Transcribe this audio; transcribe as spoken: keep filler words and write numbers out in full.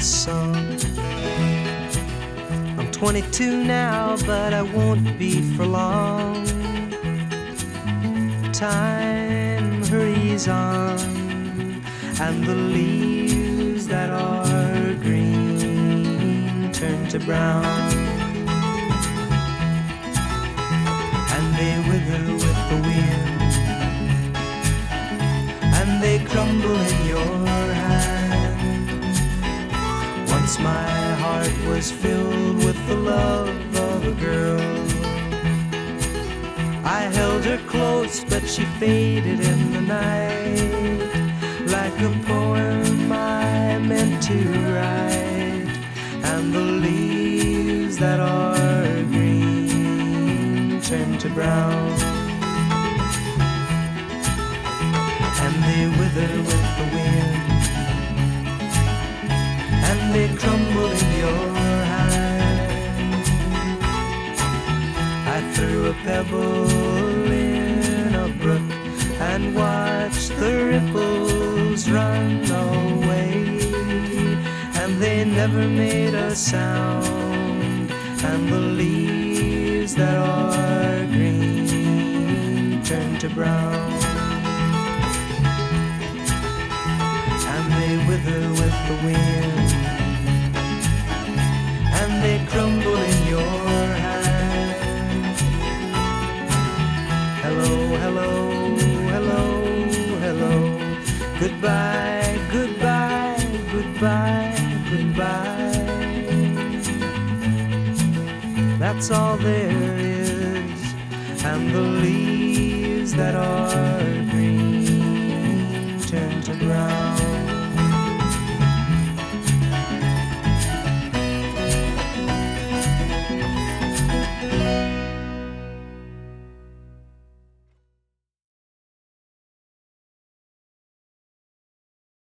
song. I'm twenty-two now, but I won't be for long. Time hurries on, and the leaves that are green turn to brown, and they wither with the wind, and they crumble in your hand. Once my heart was filled with the love of a girl. I held her close, but she faded in the night, like a poem I meant to write. And the leaves that are green turn to brown, and they wither with the wind, and they crumble in your hand. I threw a pebble in a brook and watched the ripples run away, and they never made a sound. And the leaves that are green turn to brown, and they wither with the wind, and they crumble in your hand. Hello, hello, hello, hello. Goodbye, goodbye, goodbye, goodbye. That's all there is, and the leaves that are